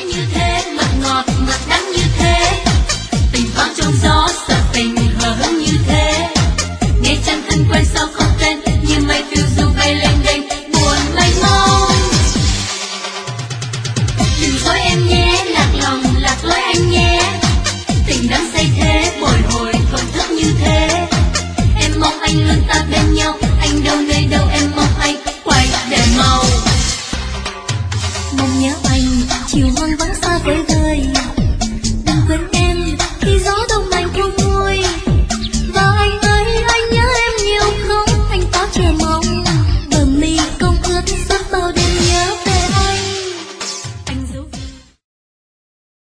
mãi như thế, mật ngọt mật đắng như thế, tình thoáng trong gió sợ tình hờ hững như thế. Nghe chân thân quen sao không tên, như mây phiêu du bay lênh đênh buồn mênh mông. Đừng dối em nhé, lạc lòng lạc lối anh nhé, tình đắm say thế bồi hồi thổn thức như thế. Em mong anh luôn ta bên nhau, anh đâu nơi đâu em mong anh quay để màu. Mong nhớ anh chiều hoang vắng xa vời vời.